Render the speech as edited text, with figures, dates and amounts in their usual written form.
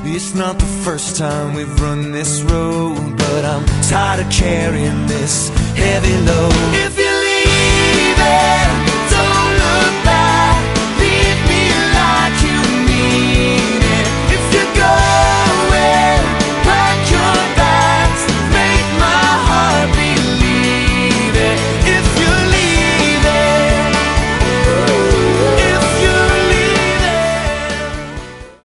It's not the first time we've run this road, but I'm tired of carrying this heavy load.